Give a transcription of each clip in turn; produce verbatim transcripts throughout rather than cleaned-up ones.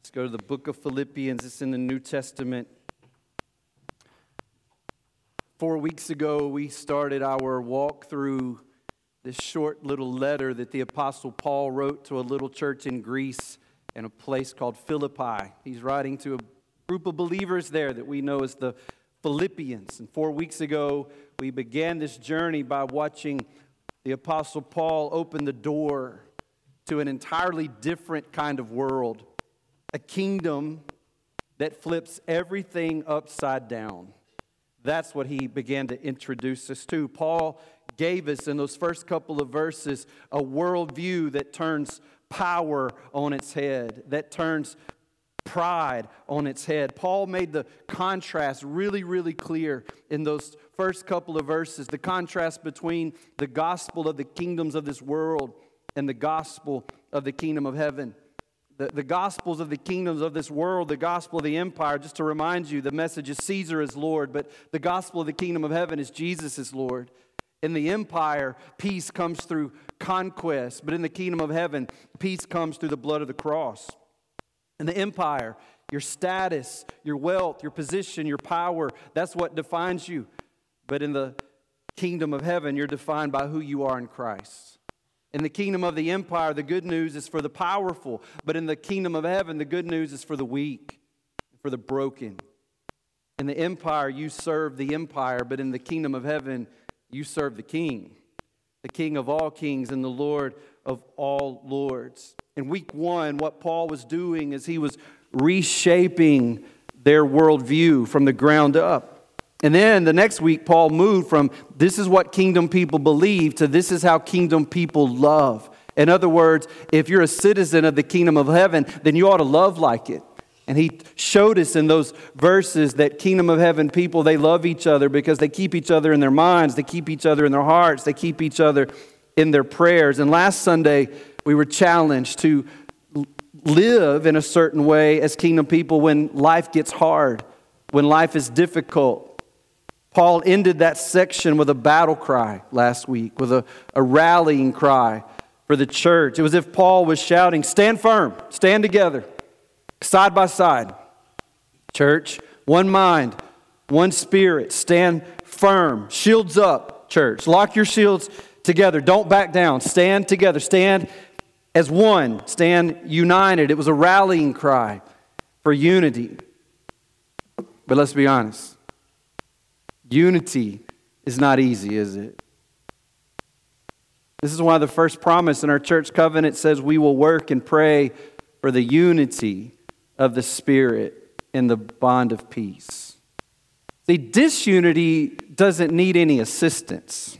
Let's go to the book of Philippians. It's in the New Testament. Four weeks ago, we started our walk through this short little letter that the Apostle Paul wrote to a little church in Greece in a place called Philippi. He's writing to a group of believers there that we know as the Philippians. And four weeks ago, we began this journey by watching the Apostle Paul open the door to an entirely different kind of world. A kingdom that flips everything upside down. That's what he began to introduce us to. Paul gave us in those first couple of verses a worldview that turns power on its head, that turns pride on its head. Paul made the contrast really, really clear in those first couple of verses. The contrast between the gospel of the kingdoms of this world and the gospel of the kingdom of heaven. The, the gospels of the kingdoms of this world, the gospel of the empire, just to remind you, the message is Caesar is Lord, but the gospel of the kingdom of heaven is Jesus is Lord. In the empire, peace comes through conquest, but in the kingdom of heaven, peace comes through the blood of the cross. In the empire, your status, your wealth, your position, your power, that's what defines you. But in the kingdom of heaven, you're defined by who you are in Christ. In the kingdom of the empire, the good news is for the powerful. But in the kingdom of heaven, the good news is for the weak, for the broken. In the empire, you serve the empire. But in the kingdom of heaven, you serve the king. The king of all kings and the Lord of all lords. In week one, what Paul was doing is he was reshaping their worldview from the ground up. And then the next week, Paul moved from this is what kingdom people believe to this is how kingdom people love. In other words, if you're a citizen of the kingdom of heaven, then you ought to love like it. And he showed us in those verses that kingdom of heaven people, they love each other because they keep each other in their minds, they keep each other in their hearts, they keep each other in their prayers. And last Sunday, we were challenged to live in a certain way as kingdom people when life gets hard, when life is difficult. Paul ended that section with a battle cry last week, with a, a rallying cry for the church. It was as if Paul was shouting, stand firm, stand together, side by side. Church, one mind, one spirit, stand firm, shields up, church. Lock your shields together, don't back down, stand together, stand as one, stand united. It was a rallying cry for unity. But let's be honest. Unity is not easy, is it? This is why the first promise in our church covenant says we will work and pray for the unity of the Spirit in the bond of peace. See, disunity doesn't need any assistance.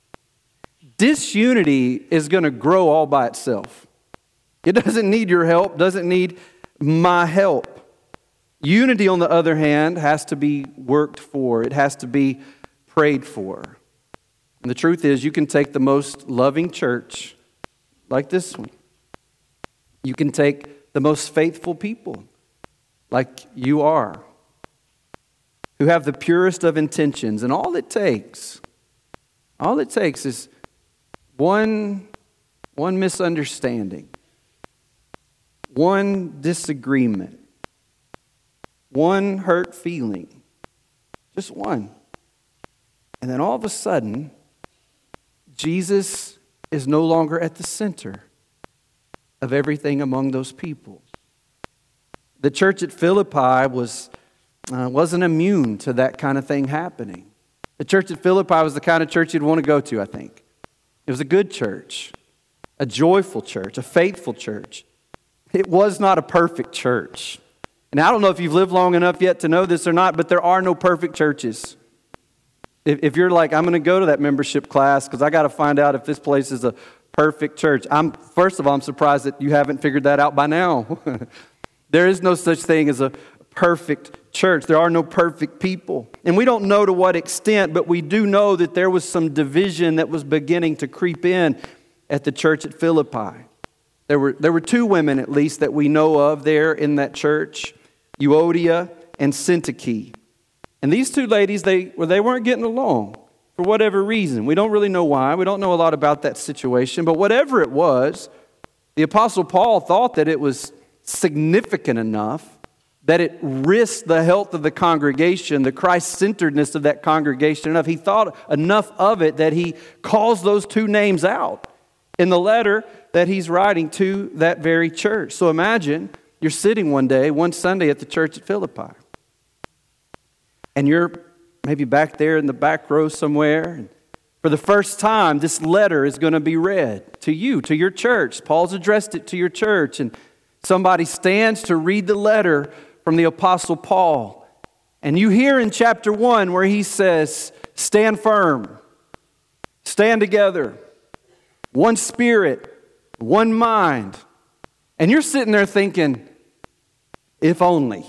Disunity is going to grow all by itself. It doesn't need your help, doesn't need my help. Unity, on the other hand, has to be worked for. It has to be prayed for. And the truth is, you can take the most loving church, like this one. You can take the most faithful people, like you are, who have the purest of intentions. And all it takes, all it takes is one, one misunderstanding, one disagreement, one hurt feeling, just one. And then all of a sudden, Jesus is no longer at the center of everything among those people. The church at Philippi was, uh, wasn't immune to that kind of thing happening. The church at Philippi was the kind of church you'd want to go to, I think. It was a good church, a joyful church, a faithful church. It was not a perfect church. And I don't know if you've lived long enough yet to know this or not, but there are no perfect churches. If, if you're like, I'm going to go to that membership class because I got to find out if this place is a perfect church. I'm first of all, I'm surprised that you haven't figured that out by now. There is no such thing as a perfect church. There are no perfect people. And we don't know to what extent, but we do know that there was some division that was beginning to creep in at the church at Philippi. There were, there were two women at least that we know of there in that church. Euodia and Syntyche. And these two ladies, they, well, they weren't getting along for whatever reason. We don't really know why. We don't know a lot about that situation. But whatever it was, the Apostle Paul thought that it was significant enough that it risked the health of the congregation, the Christ-centeredness of that congregation enough. He thought enough of it that he calls those two names out in the letter that he's writing to that very church. So imagine you're sitting one day, one Sunday at the church at Philippi, and you're maybe back there in the back row somewhere, and for the first time, this letter is going to be read to you, to your church. Paul's addressed it to your church, and somebody stands to read the letter from the Apostle Paul. And you hear in chapter one where he says, stand firm, stand together, one spirit, one mind. And you're sitting there thinking, if only.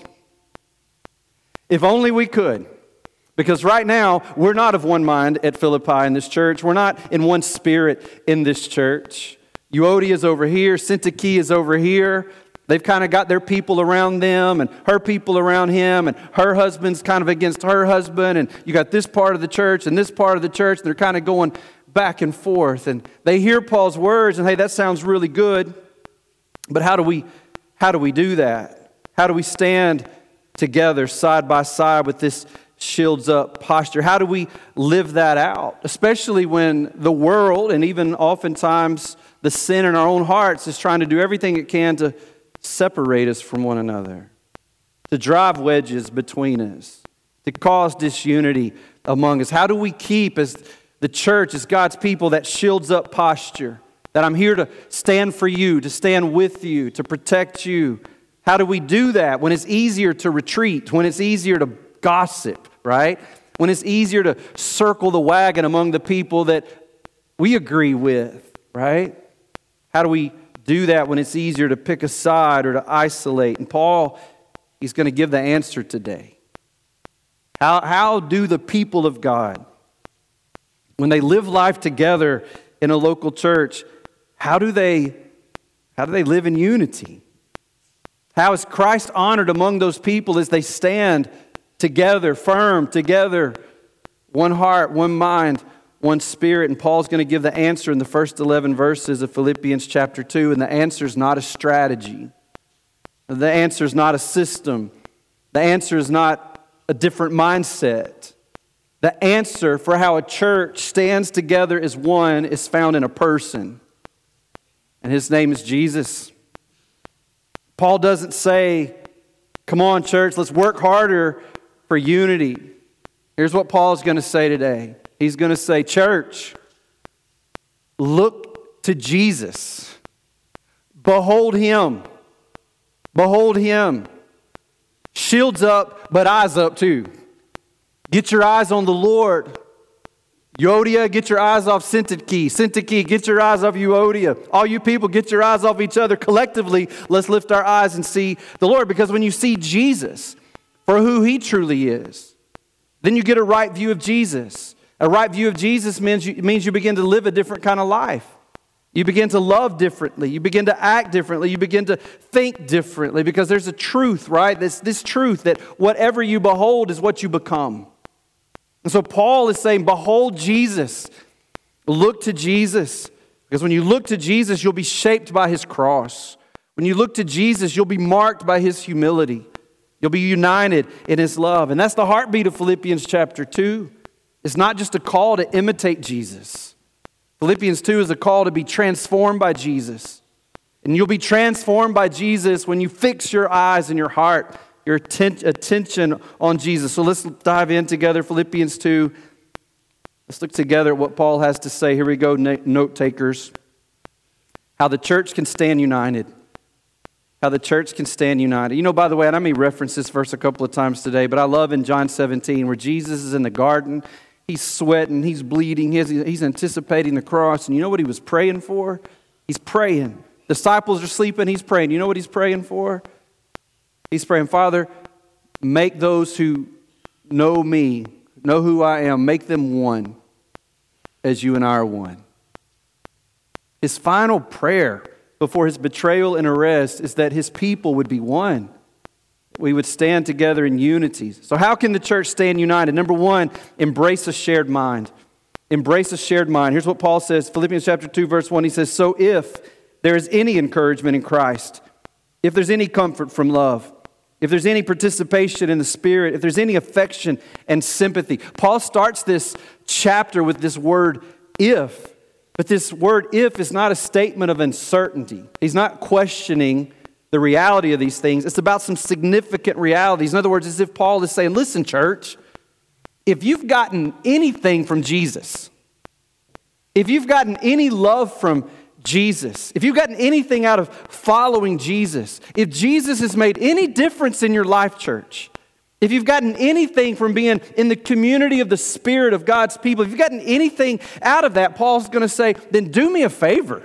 If only we could. Because right now, we're not of one mind at Philippi in this church. We're not in one spirit in this church. Euodia is over here. Syntyche is over here. They've kind of got their people around them and her people around him, and her husband's kind of against her husband, and you got this part of the church and this part of the church, and they're kind of going back and forth. And they hear Paul's words, and hey, that sounds really good. But how do we, how do we do that? How do we stand together side by side with this shields up posture? How do we live that out? Especially when the world, and even oftentimes the sin in our own hearts, is trying to do everything it can to separate us from one another, to drive wedges between us, to cause disunity among us. How do we keep, as the church, as God's people, that shields up posture? That I'm here to stand for you, to stand with you, to protect you. How do we do that when it's easier to retreat, when it's easier to gossip, right? When it's easier to circle the wagon among the people that we agree with, right? How do we do that when it's easier to pick a side or to isolate? And Paul, he's going to give the answer today. How, how do the people of God, when they live life together in a local church, how do they, how do they live in unity? How is Christ honored among those people as they stand together, firm, together, one heart, one mind, one spirit? And Paul's going to give the answer in the first eleven verses of Philippians chapter two. And the answer is not a strategy. The answer is not a system. The answer is not a different mindset. The answer for how a church stands together as one is found in a person. And his name is Jesus. Paul doesn't say, come on, church, let's work harder for unity. Here's what Paul's going to say today. He's going to say, church, look to Jesus. Behold him. Behold him. Shields up, but eyes up too. Get your eyes on the Lord. Euodia, get your eyes off Syntyche. Syntyche, get your eyes off Euodia. All you people, get your eyes off each other. Collectively, let's lift our eyes and see the Lord. Because when you see Jesus for who he truly is, then you get a right view of Jesus. A right view of Jesus means you, means you begin to live a different kind of life. You begin to love differently. You begin to act differently. You begin to think differently, because there's a truth, right? This, this truth that whatever you behold is what you become. And so Paul is saying, behold Jesus. Look to Jesus. Because when you look to Jesus, you'll be shaped by his cross. When you look to Jesus, you'll be marked by his humility. You'll be united in his love. And that's the heartbeat of Philippians chapter two. It's not just a call to imitate Jesus. Philippians two is a call to be transformed by Jesus. And you'll be transformed by Jesus when you fix your eyes and your heart, your atten- attention on Jesus. So let's dive in together, Philippians two. Let's look together at what Paul has to say. Here we go, note takers. How the church can stand united. How the church can stand united. You know, by the way, and I may reference this verse a couple of times today, but I love in John seventeen where Jesus is in the garden. He's sweating, he's bleeding, he's, he's anticipating the cross. And you know what he was praying for? He's praying. Disciples are sleeping, he's praying. You know what he's praying for? He's praying, Father, make those who know me, know who I am, make them one as you and I are one. His final prayer before his betrayal and arrest is that his people would be one. We would stand together in unity. So how can the church stand united? Number one, embrace a shared mind. Embrace a shared mind. Here's what Paul says, Philippians chapter two, verse one. He says, so if there is any encouragement in Christ, if there's any comfort from love, if there's any participation in the Spirit, if there's any affection and sympathy. Paul starts this chapter with this word if, but this word if is not a statement of uncertainty. He's not questioning the reality of these things. It's about some significant realities. In other words, as if Paul is saying, listen, church, if you've gotten anything from Jesus, if you've gotten any love from Jesus, if you've gotten anything out of following Jesus, if Jesus has made any difference in your life, church, if you've gotten anything from being in the community of the Spirit of God's people, if you've gotten anything out of that, Paul's going to say, then do me a favor.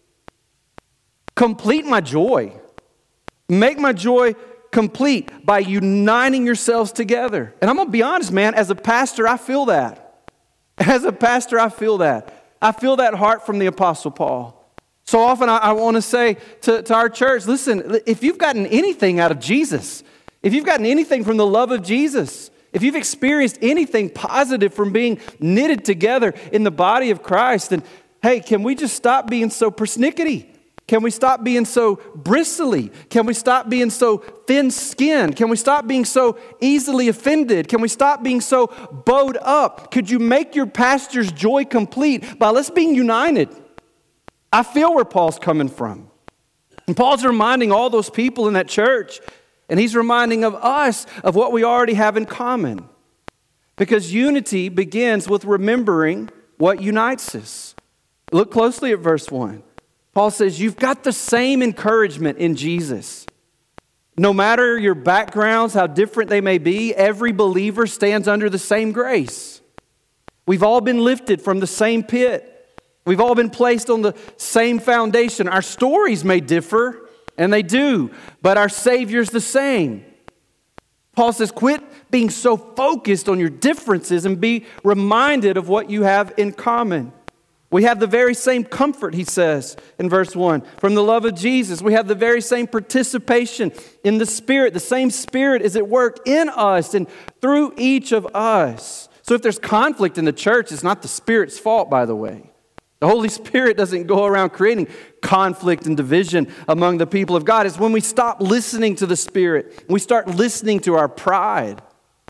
Complete my joy. Make my joy complete by uniting yourselves together. And I'm going to be honest, man, as a pastor, I feel that. As a pastor, I feel that. I feel that heart from the Apostle Paul. So often I, I want to say to, to our church, listen, if you've gotten anything out of Jesus, if you've gotten anything from the love of Jesus, if you've experienced anything positive from being knitted together in the body of Christ, then hey, can we just stop being so persnickety? Can we stop being so bristly? Can we stop being so thin-skinned? Can we stop being so easily offended? Can we stop being so bowed up? Could you make your pastor's joy complete by let's being united? I feel where Paul's coming from. And Paul's reminding all those people in that church, and he's reminding of us of what we already have in common. Because unity begins with remembering what unites us. Look closely at verse one. Paul says, you've got the same encouragement in Jesus. No matter your backgrounds, how different they may be, every believer stands under the same grace. We've all been lifted from the same pit. We've all been placed on the same foundation. Our stories may differ, and they do, but our Savior's the same. Paul says, quit being so focused on your differences and be reminded of what you have in common. We have the very same comfort, he says in verse one. From the love of Jesus, we have the very same participation in the Spirit. The same Spirit is at work in us and through each of us. So if there's conflict in the church, it's not the Spirit's fault, by the way. The Holy Spirit doesn't go around creating conflict and division among the people of God. It's when we stop listening to the Spirit, we start listening to our pride.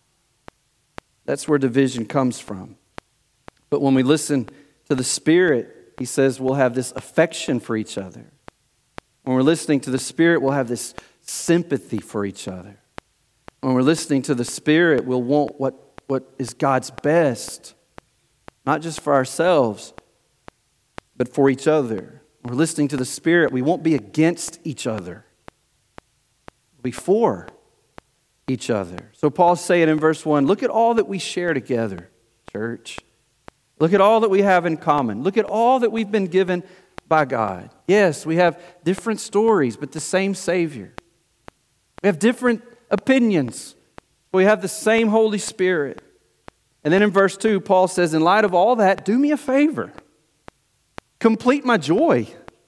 That's where division comes from. But when we listen to the Spirit, he says we'll have this affection for each other. When we're listening to the Spirit, we'll have this sympathy for each other. When we're listening to the Spirit, we'll want what, what is God's best, not just for ourselves, but for each other. When we're listening to the Spirit, we won't be against each other. We'll be for each other. So Paul's saying in verse one, look at all that we share together, church. Look at all that we have in common. Look at all that we've been given by God. Yes, we have different stories, but the same Savior. We have different opinions, but we have the same Holy Spirit. And then in verse two, Paul says, in light of all that, do me a favor. Complete my joy.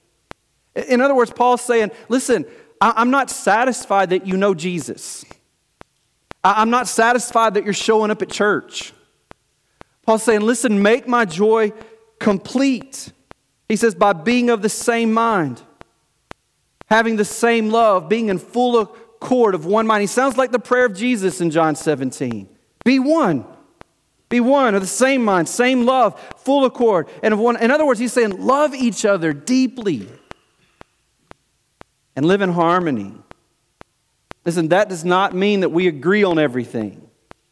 In other words, Paul's saying, listen, I'm not satisfied that you know Jesus. I'm not satisfied that you're showing up at church. Paul's saying, listen, make my joy complete. He says, by being of the same mind, having the same love, being in full accord of one mind. He sounds like the prayer of Jesus in John seventeen. Be one. Be one, of the same mind, same love, full accord, and of one. In other words, he's saying, love each other deeply and live in harmony. Listen, that does not mean that we agree on everything.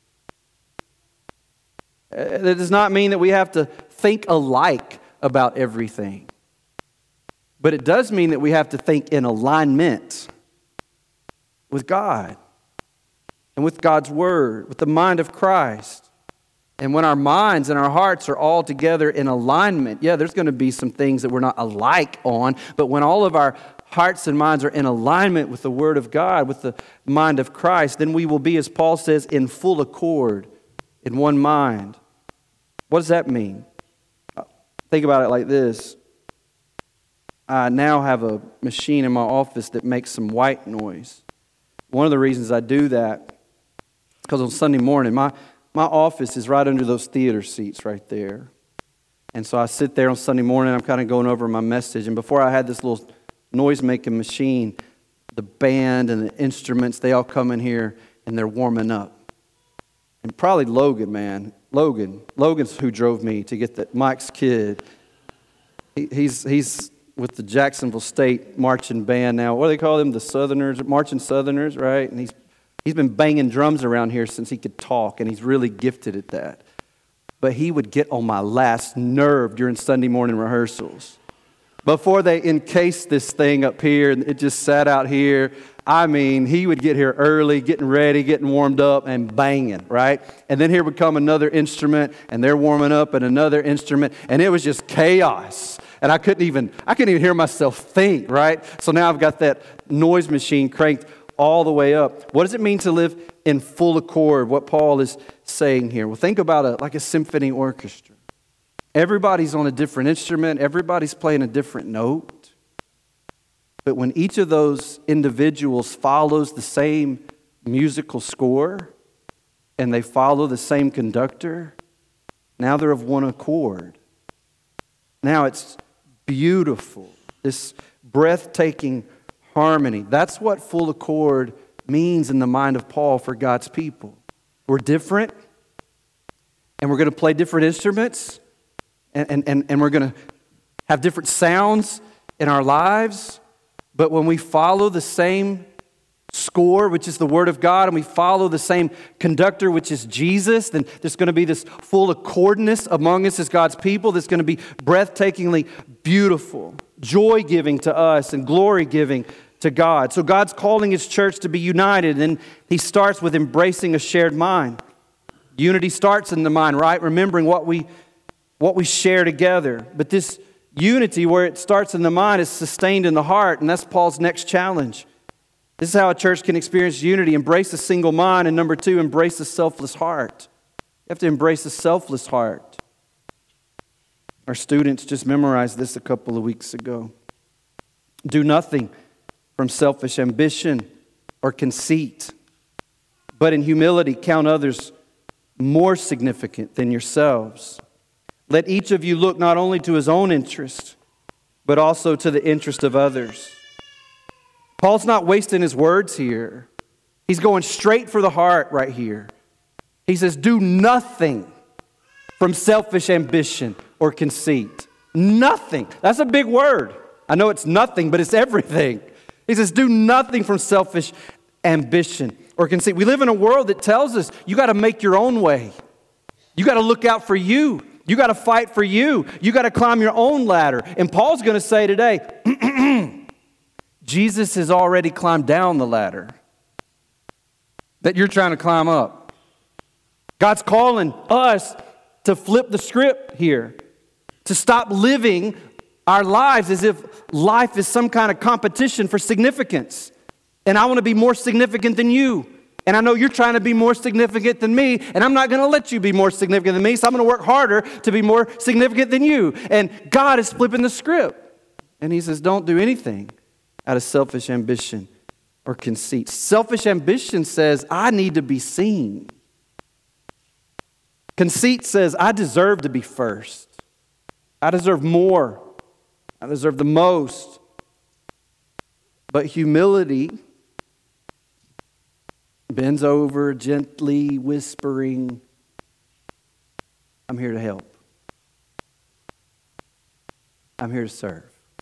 That does not mean that we have to think alike about everything. But it does mean that we have to think in alignment with God and with God's Word, with the mind of Christ. And when our minds and our hearts are all together in alignment, yeah, there's going to be some things that we're not alike on, but when all of our hearts and minds are in alignment with the Word of God, with the mind of Christ, then we will be, as Paul says, in full accord, in one mind. What does that mean? Think about it like this. I now have a machine in my office that makes some white noise. One of the reasons I do that is because on Sunday morning, my, my office is right under those theater seats right there. And so I sit there on Sunday morning, I'm kind of going over my message. And before I had this little noise-making machine the band and the instruments, they all come in here and they're warming up. And probably Logan, man. Logan. Logan's who drove me to get that. Mike's kid. He, he's he's with the Jacksonville State marching band now. What do they call them? The Southerners, marching Southerners, right? And he's he's been banging drums around here since he could talk, and he's really gifted at that. But he would get on my last nerve during Sunday morning rehearsals. Before they encased this thing up here, and it just sat out here, I mean, he would get here early, getting ready, getting warmed up, and banging, right? And then here would come another instrument, and they're warming up, and another instrument, and it was just chaos. And I couldn't even, I couldn't even hear myself think, right? So now I've got that noise machine cranked all the way up. What does it mean to live in full accord? What Paul is saying here. Well, think about it like a symphony orchestra. Everybody's on a different instrument. Everybody's playing a different note. But when each of those individuals follows the same musical score and they follow the same conductor, now they're of one accord. Now it's beautiful, this breathtaking harmony. That's what full accord means in the mind of Paul for God's people. We're different, and we're going to play different instruments, and, and, and, and we're going to have different sounds in our lives. But when we follow the same score, which is the Word of God, and we follow the same conductor, which is Jesus, then there's going to be this full accordness among us as God's people that's going to be breathtakingly beautiful, joy-giving to us and glory-giving to God. So God's calling His church to be united, and He starts with embracing a shared mind. Unity starts in the mind, right? Remembering what we, what we share together. But this unity, where it starts in the mind, is sustained in the heart, and that's Paul's next challenge. This is how a church can experience unity. Embrace a single mind, and number two, embrace a selfless heart. You have to embrace a selfless heart. Our students just memorized this a couple of weeks ago. Do nothing from selfish ambition or conceit, but in humility count others more significant than yourselves. Let each of you look not only to his own interest, but also to the interest of others. Paul's not wasting his words here. He's going straight for the heart right here. He says, do nothing from selfish ambition or conceit. Nothing. That's a big word. I know it's nothing, but it's everything. He says, do nothing from selfish ambition or conceit. We live in a world that tells us you got to make your own way. You got to look out for you. You got to fight for you. You got to climb your own ladder. And Paul's going to say today, Jesus has already climbed down the ladder that you're trying to climb up. God's calling us to flip the script here, to stop living our lives as if life is some kind of competition for significance. And I want to be more significant than you. And I know you're trying to be more significant than me, and I'm not going to let you be more significant than me, so I'm going to work harder to be more significant than you. And God is flipping the script. And He says, don't do anything out of selfish ambition or conceit. Selfish ambition says, I need to be seen. Conceit says, I deserve to be first. I deserve more. I deserve the most. But humility bends over, gently whispering, I'm here to help. I'm here to serve.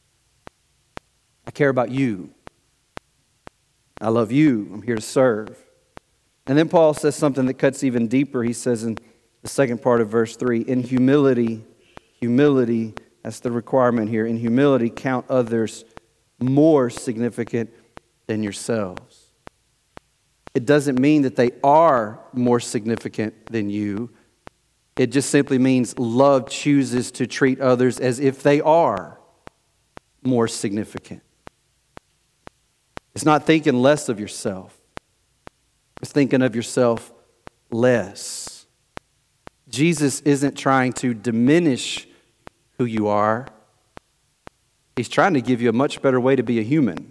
I care about you. I love you. I'm here to serve. And then Paul says something that cuts even deeper. He says in the second part of verse three, in humility, humility, that's the requirement here. In humility, count others more significant than yourselves. It doesn't mean that they are more significant than you. It just simply means love chooses to treat others as if they are more significant. It's not thinking less of yourself. It's thinking of yourself less. Jesus isn't trying to diminish who you are. He's trying to give you a much better way to be a human.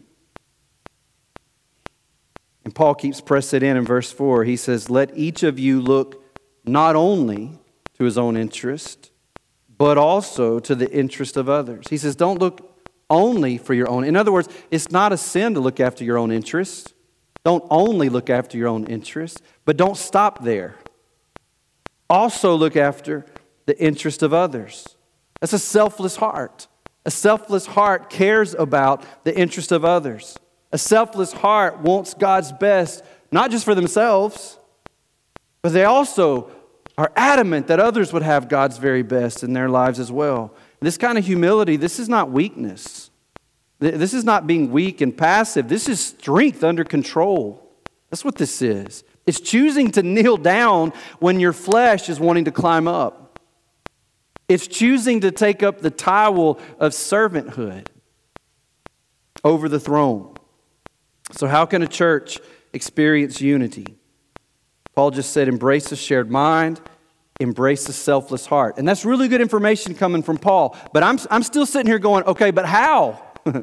And Paul keeps pressing in in verse four. He says, let each of you look not only to his own interest, but also to the interest of others. He says, don't look only for your own. In other words, it's not a sin to look after your own interests. Don't only look after your own interests, but don't stop there. Also look after the interest of others. That's a selfless heart. A selfless heart cares about the interest of others. A selfless heart wants God's best, not just for themselves, but they also are adamant that others would have God's very best in their lives as well. This kind of humility, this is not weakness. This is not being weak and passive. This is strength under control. That's what this is. It's choosing to kneel down when your flesh is wanting to climb up. It's choosing to take up the towel of servanthood over the throne. So how can a church experience unity? Paul just said, embrace a shared mind, embrace a selfless heart. And that's really good information coming from Paul. But I'm, I'm still sitting here going, okay, but how?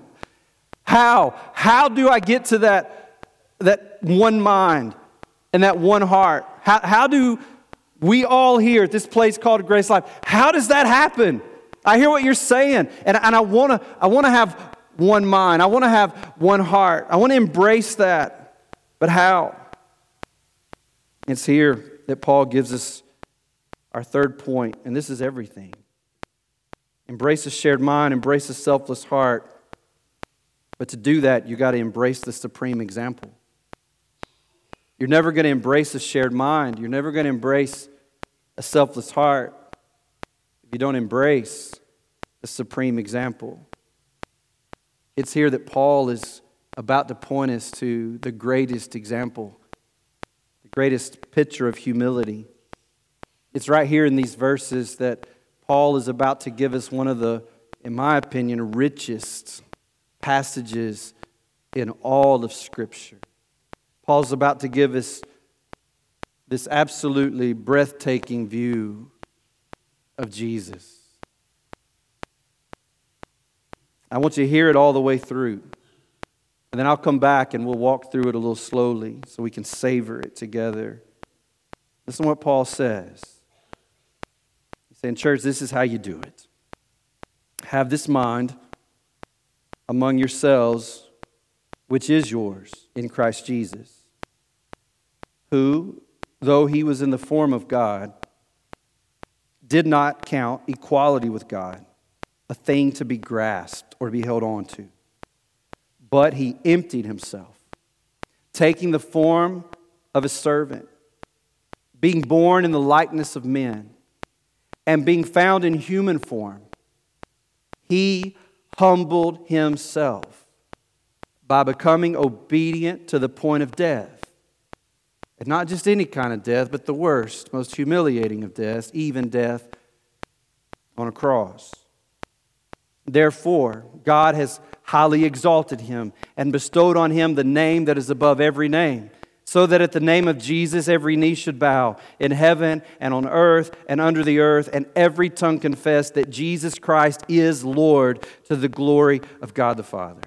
How? How do I get to that, that one mind and that one heart? How, how do we all here at this place called Grace Life, how does that happen? I hear what you're saying, and, and I want to I want to have one mind. I want to have one heart. I want to embrace that. But how? It's here that Paul gives us our third point, and this is everything. Embrace a shared mind, embrace a selfless heart. But to do that, you got to embrace the supreme example. You're never going to embrace a shared mind. You're never going to embrace a selfless heart if you don't embrace the supreme example. It's here that Paul is about to point us to the greatest example, the greatest picture of humility. It's right here in these verses that Paul is about to give us one of the, in my opinion, richest passages in all of Scripture. Paul's about to give us this absolutely breathtaking view of Jesus. I want you to hear it all the way through. And then I'll come back and we'll walk through it a little slowly so we can savor it together. Listen to what Paul says. He's saying, church, this is how you do it. Have this mind among yourselves, which is yours in Christ Jesus, who, though he was in the form of God, did not count equality with God a thing to be grasped or to be held on to, but he emptied himself, taking the form of a servant, being born in the likeness of men, and being found in human form. He humbled himself by becoming obedient to the point of death. And not just any kind of death, but the worst, most humiliating of deaths, even death on a cross. Therefore, God has highly exalted him and bestowed on him the name that is above every name, so that at the name of Jesus every knee should bow in heaven and on earth and under the earth, and every tongue confess that Jesus Christ is Lord, to the glory of God the Father.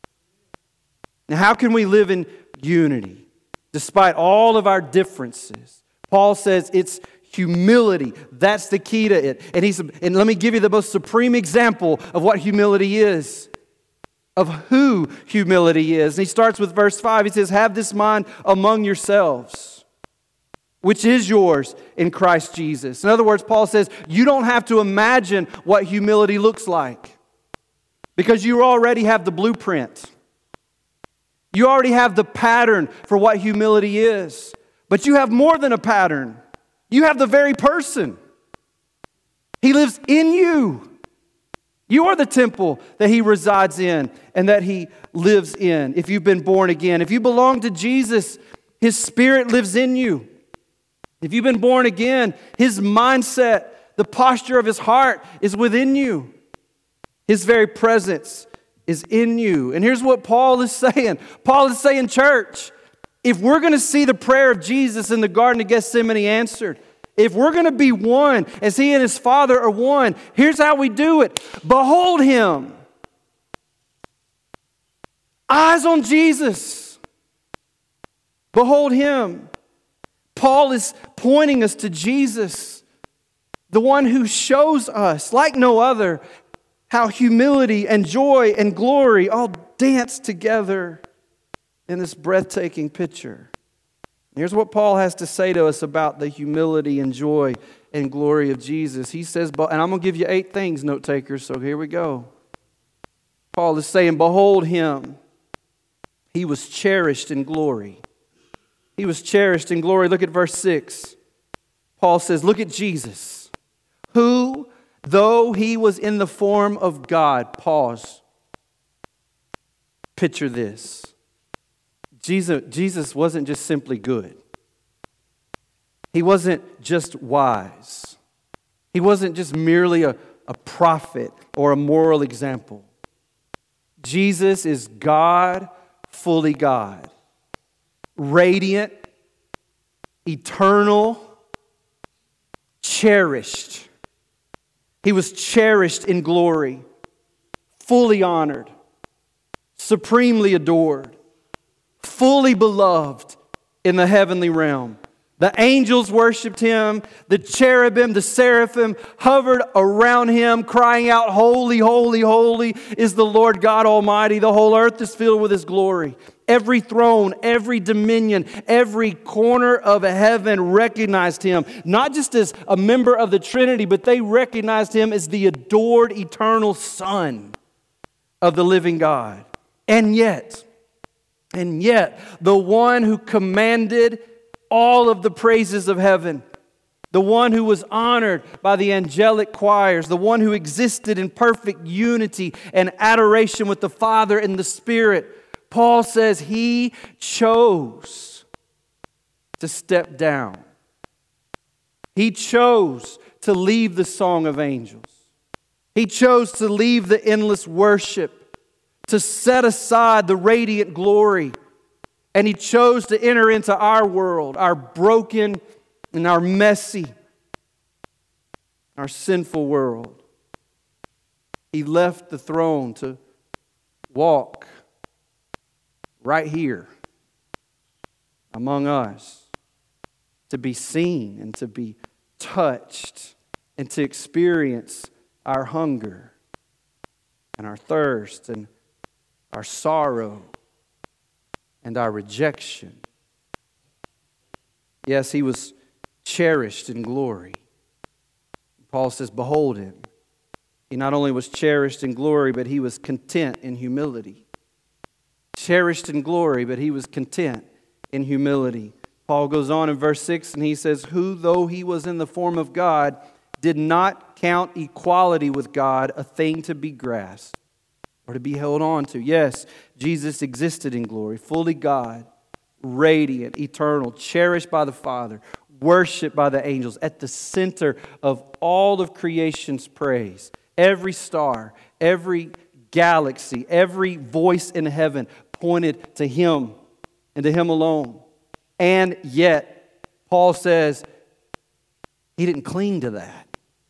Now, how can we live in unity despite all of our differences? Paul says it's humility. That's the key to it. And he's and let me give you the most supreme example of what humility is, of who humility is. And he starts with verse five. He says, have this mind among yourselves, which is yours in Christ Jesus. In other words, Paul says, you don't have to imagine what humility looks like, because you already have the blueprint. You already have the pattern for what humility is. But you have more than a pattern. You have the very person. He lives in you. You are the temple that he resides in and that he lives in. If you've been born again, if you belong to Jesus, his Spirit lives in you. If you've been born again, his mindset, the posture of his heart is within you. His very presence is in you. And here's what Paul is saying. Paul is saying, church, if we're going to see the prayer of Jesus in the Garden of Gethsemane answered, if we're going to be one as he and his Father are one, here's how we do it. Behold him. Eyes on Jesus. Behold him. Paul is pointing us to Jesus, the one who shows us, like no other, how humility and joy and glory all dance together in this breathtaking picture. Here's what Paul has to say to us about the humility and joy and glory of Jesus. He says, and I'm going to give you eight things, note takers, so here we go. Paul is saying, behold him. He was cherished in glory. He was cherished in glory. Look at verse six. Paul says, look at Jesus, who, though he was in the form of God, pause. Picture this. Jesus, Jesus wasn't just simply good. He wasn't just wise. He wasn't just merely a, a prophet or a moral example. Jesus is God, fully God. Radiant, eternal, cherished. He was cherished in glory, fully honored, supremely adored, fully beloved in the heavenly realm. The angels worshiped him. The cherubim, the seraphim hovered around him, crying out, holy, holy, holy is the Lord God Almighty. The whole earth is filled with his glory. Every throne, every dominion, every corner of heaven recognized him, not just as a member of the Trinity, but they recognized him as the adored eternal Son of the living God. And yet, and yet, the one who commanded all of the praises of heaven, the one who was honored by the angelic choirs, the one who existed in perfect unity and adoration with the Father and the Spirit, Paul says he chose to step down. He chose to leave the song of angels. He chose to leave the endless worship, to set aside the radiant glory. And he chose to enter into our world, our broken and our messy, our sinful world. He left the throne to walk right here among us, to be seen and to be touched and to experience our hunger and our thirst and our sorrow and our rejection. Yes, he was cherished in glory. Paul says, behold him. He not only was cherished in glory, but he was content in humility. Cherished in glory, but he was content in humility. Paul goes on in verse six and he says, who, though he was in the form of God, did not count equality with God a thing to be grasped or to be held on to. Yes, Jesus existed in glory, fully God, radiant, eternal, cherished by the Father, worshipped by the angels, at the center of all of creation's praise. Every star, every galaxy, every voice in heaven pointed to him and to him alone. And yet, Paul says, he didn't cling to that.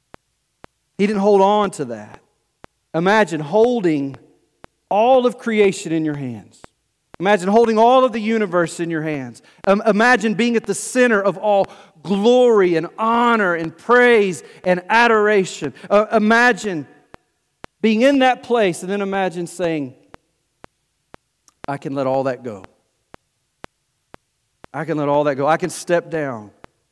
He didn't hold on to that. Imagine holding all of creation in your hands. Imagine holding all of the universe in your hands. Um, imagine being at the center of all glory and honor and praise and adoration. Uh, imagine being in that place and then imagine saying, I can let all that go. I can let all that go. I can step down.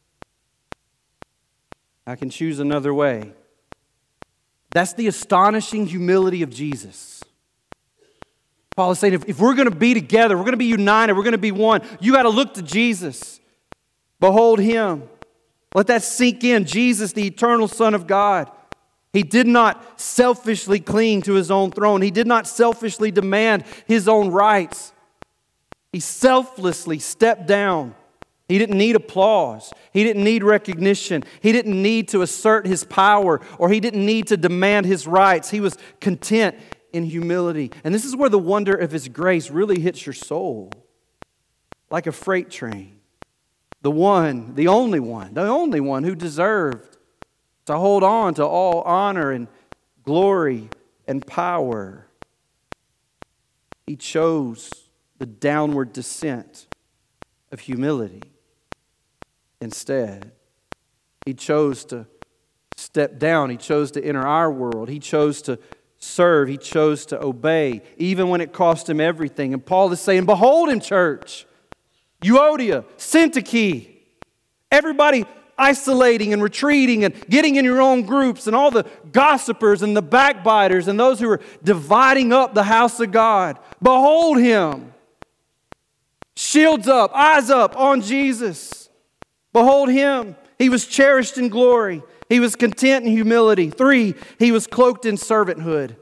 I can choose another way. That's the astonishing humility of Jesus. Paul is saying, if, if we're going to be together, we're going to be united, we're going to be one, you got to look to Jesus. Behold him. Let that sink in. Jesus, the eternal Son of God. He did not selfishly cling to his own throne. He did not selfishly demand his own rights. He selflessly stepped down. He didn't need applause. He didn't need recognition. He didn't need to assert his power, or he didn't need to demand his rights. He was content in humility. And this is where the wonder of his grace really hits your soul. Like a freight train. The one, the only one, the only one who deserved to hold on to all honor and glory and power. He chose the downward descent of humility. Instead, he chose to step down. He chose to enter our world. He chose to serve. He chose to obey, even when it cost him everything. And Paul is saying, behold him, church. Euodia, Syntyche, everybody isolating and retreating and getting in your own groups, and all the gossipers and the backbiters and those who are dividing up the house of God. Behold him. Shields up, eyes up on Jesus. Behold him. He was cherished in glory. He was content in humility. Three, he was cloaked in servanthood.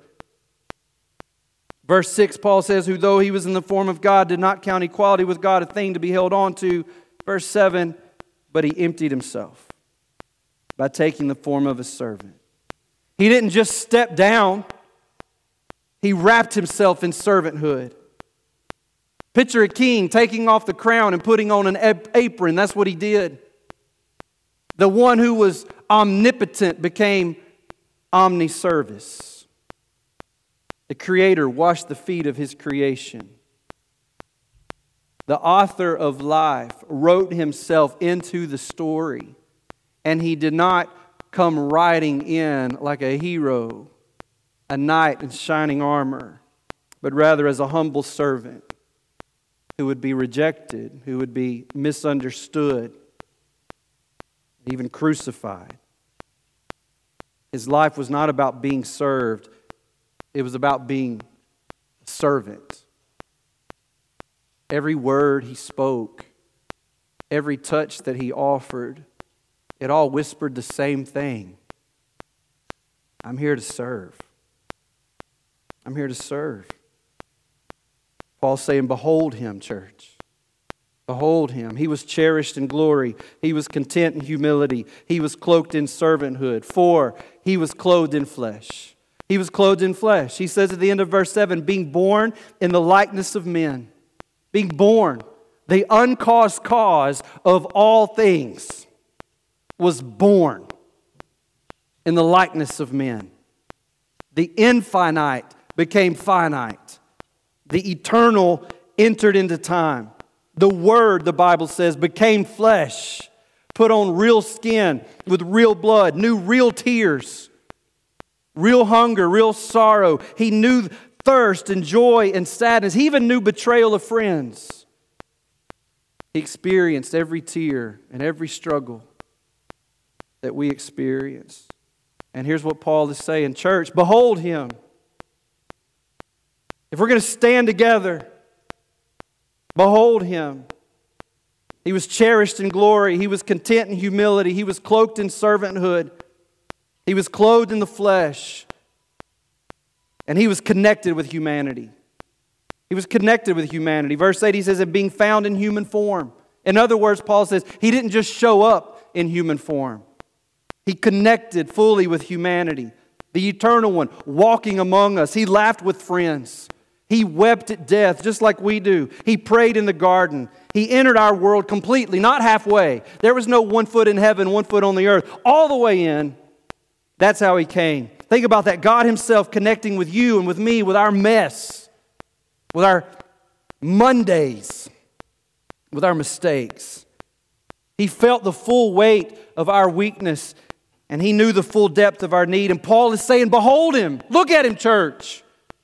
Verse six, Paul says, who though he was in the form of God, did not count equality with God a thing to be held on to. Verse seven, but he emptied himself by taking the form of a servant. He didn't just step down. He wrapped himself in servanthood. Picture a king taking off the crown and putting on an apron. That's what he did. The one who was omnipotent became omniservice. The Creator washed the feet of His creation. The author of life wrote himself into the story, and He did not come riding in like a hero, a knight in shining armor, but rather as a humble servant who would be rejected, who would be misunderstood, even crucified. His life was not about being served. It was about being a servant. Every word He spoke, every touch that He offered, it all whispered the same thing. I'm here to serve. I'm here to serve. Paul's saying, behold Him, church. Behold Him. He was cherished in glory. He was content in humility. He was cloaked in servanthood. Four, He was clothed in flesh. He was clothed in flesh. He says at the end of verse seven, being born in the likeness of men. Being born, the uncaused cause of all things, was born in the likeness of men. The infinite became finite. The eternal entered into time. The Word, the Bible says, became flesh, put on real skin with real blood, knew real tears, real hunger, real sorrow. He knew thirst and joy and sadness. He even knew betrayal of friends. He experienced every tear and every struggle that we experience. And here's what Paul is saying, church, behold Him. If we're going to stand together, behold Him. He was cherished in glory. He was content in humility. He was cloaked in servanthood. He was clothed in the flesh. And He was connected with humanity. He was connected with humanity. Verse eight, he says, and being found in human form. In other words, Paul says, He didn't just show up in human form. He connected fully with humanity. The Eternal One walking among us. He laughed with friends. He wept at death just like we do. He prayed in the garden. He entered our world completely, not halfway. There was no one foot in heaven, one foot on the earth. All the way in. That's how He came. Think about that. God Himself connecting with you and with me, with our mess, with our Mondays, with our mistakes. He felt the full weight of our weakness, and He knew the full depth of our need. And Paul is saying, behold Him. Look at Him, church.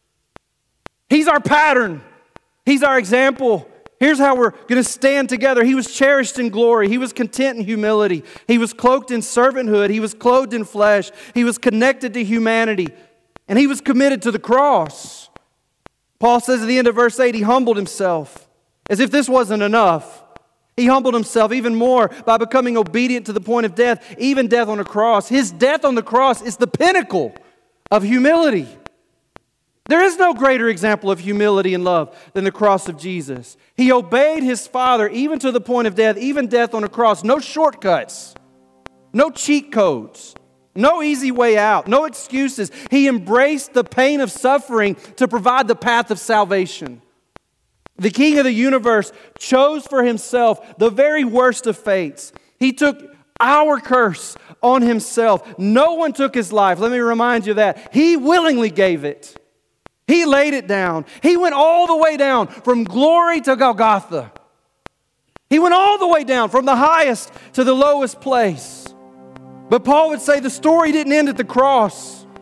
He's our pattern. He's our example. Here's how we're going to stand together. He was cherished in glory. He was content in humility. He was cloaked in servanthood. He was clothed in flesh. He was connected to humanity. And He was committed to the cross. Paul says at the end of verse eight, He humbled Himself. As if this wasn't enough. He humbled Himself even more by becoming obedient to the point of death, even death on a cross. His death on the cross is the pinnacle of humility. There is no greater example of humility and love than the cross of Jesus. He obeyed His Father even to the point of death, even death on a cross. No shortcuts, no cheat codes, no easy way out, no excuses. He embraced the pain of suffering to provide the path of salvation. The King of the universe chose for Himself the very worst of fates. He took our curse on Himself. No one took His life. Let me remind you of that. He willingly gave it. He laid it down. He went all the way down from glory to Golgotha. He went all the way down from the highest to the lowest place. But Paul would say the story didn't end at the cross.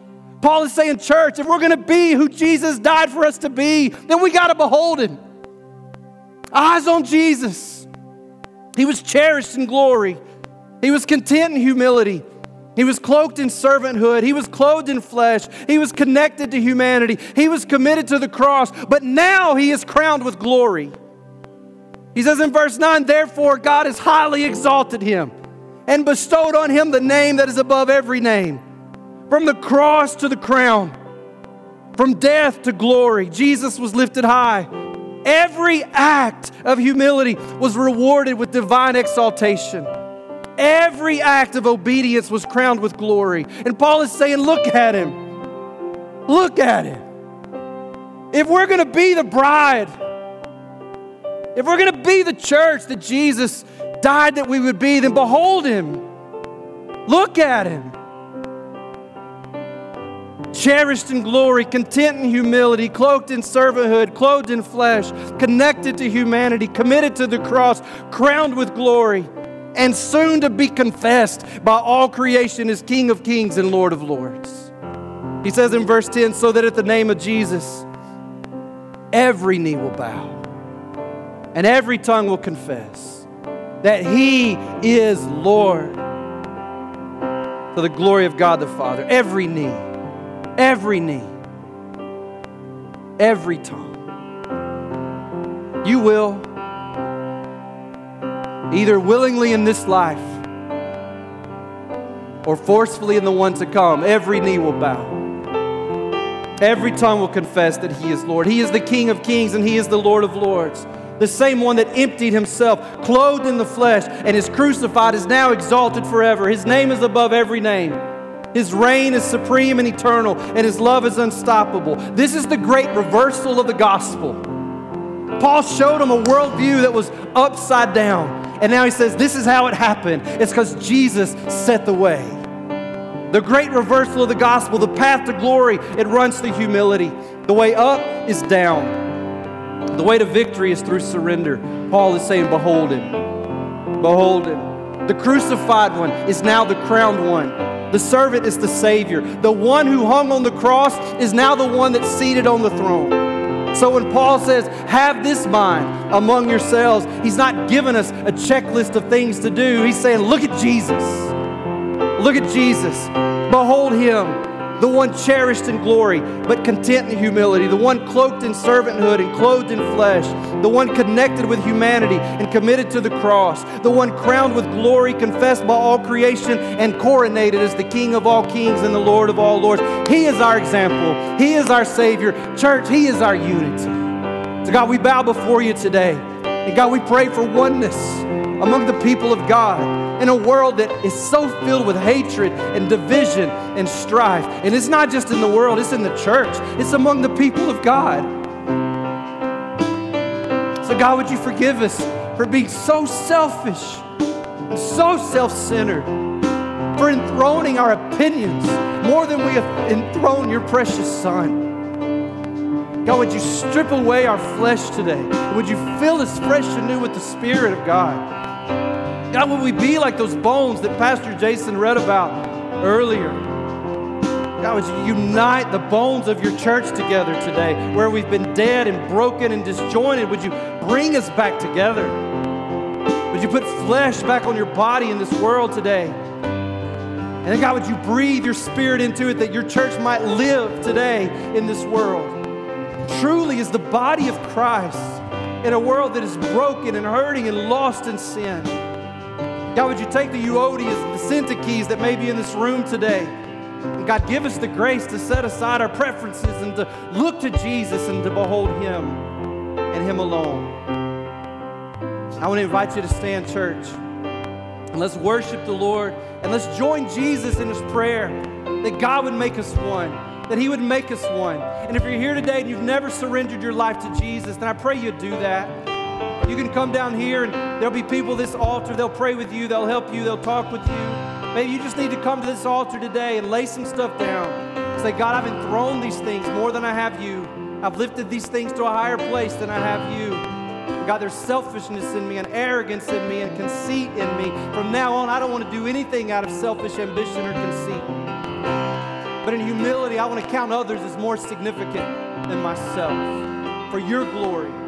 Paul is saying, church, if we're going to be who Jesus died for us to be, then we got to behold Him. Eyes on Jesus. He was cherished in glory. He was content in humility. He was cloaked in servanthood. He was clothed in flesh. He was connected to humanity. He was committed to the cross. But now He is crowned with glory. He says in verse nine, therefore God has highly exalted Him and bestowed on Him the name that is above every name. From the cross to the crown, from death to glory, Jesus was lifted high. Every act of humility was rewarded with divine exaltation. Every act of obedience was crowned with glory. And Paul is saying, look at Him. Look at Him. If we're going to be the bride, if we're going to be the church that Jesus died that we would be, then behold Him. Look at Him. Cherished in glory, content in humility, cloaked in servanthood, clothed in flesh, connected to humanity, committed to the cross, crowned with glory, and soon to be confessed by all creation as King of kings and Lord of lords. He says in verse ten, so that at the name of Jesus, every knee will bow and every tongue will confess that He is Lord, to the glory of God the Father. Every knee. Every knee, every tongue. You will, either willingly in this life or forcefully in the one to come, every knee will bow. Every tongue will confess that He is Lord. He is the King of kings and He is the Lord of lords. The same one that emptied Himself, clothed in the flesh, and is crucified is now exalted forever. His name is above every name. His reign is supreme and eternal, and His love is unstoppable. This is the great reversal of the gospel. Paul showed them a worldview that was upside down, and now he says, this is how it happened. It's because Jesus set the way. The great reversal of the gospel, the path to glory, it runs through humility. The way up is down. The way to victory is through surrender. Paul is saying, behold Him. Behold Him. The crucified one is now the crowned one. The servant is the Savior. The one who hung on the cross is now the one that's seated on the throne. So when Paul says, have this mind among yourselves, he's not giving us a checklist of things to do. He's saying, look at Jesus. Look at Jesus. Behold Him, the one cherished in glory, but content in humility, the one cloaked in servanthood and clothed in flesh, the one connected with humanity and committed to the cross, the one crowned with glory, confessed by all creation, and coronated as the King of all kings and the Lord of all lords. He is our example. He is our Savior. Church, He is our unity. So God, we bow before You today. And God, we pray for oneness among the people of God in a world that is so filled with hatred and division and strife. And it's not just in the world, it's in the church. It's among the people of God. So God, would You forgive us for being so selfish and so self-centered, for enthroning our opinions more than we have enthroned Your precious Son. God, would You strip away our flesh today? Would You fill us fresh and new with the Spirit of God? God, would we be like those bones that Pastor Jason read about earlier? God, would You unite the bones of Your church together today, where we've been dead and broken and disjointed? Would You bring us back together? Would You put flesh back on Your body in this world today? And then, God, would You breathe Your Spirit into it that Your church might live today in this world? Truly is the body of Christ in a world that is broken and hurting and lost in sin. God, would You take the Euodias and the Syntyches that may be in this room today, and God, give us the grace to set aside our preferences and to look to Jesus and to behold Him and Him alone. I want to invite you to stand, church, and let's worship the Lord, and let's join Jesus in His prayer that God would make us one, that He would make us one. And if you're here today and you've never surrendered your life to Jesus, then I pray you do that. You can come down here and there'll be people at this altar. They'll pray with you. They'll help you. They'll talk with you. Maybe you just need to come to this altar today and lay some stuff down. Say, God, I've enthroned these things more than I have You. I've lifted these things to a higher place than I have You. God, there's selfishness in me and arrogance in me and conceit in me. From now on, I don't want to do anything out of selfish ambition or conceit. But in humility, I want to count others as more significant than myself for your glory.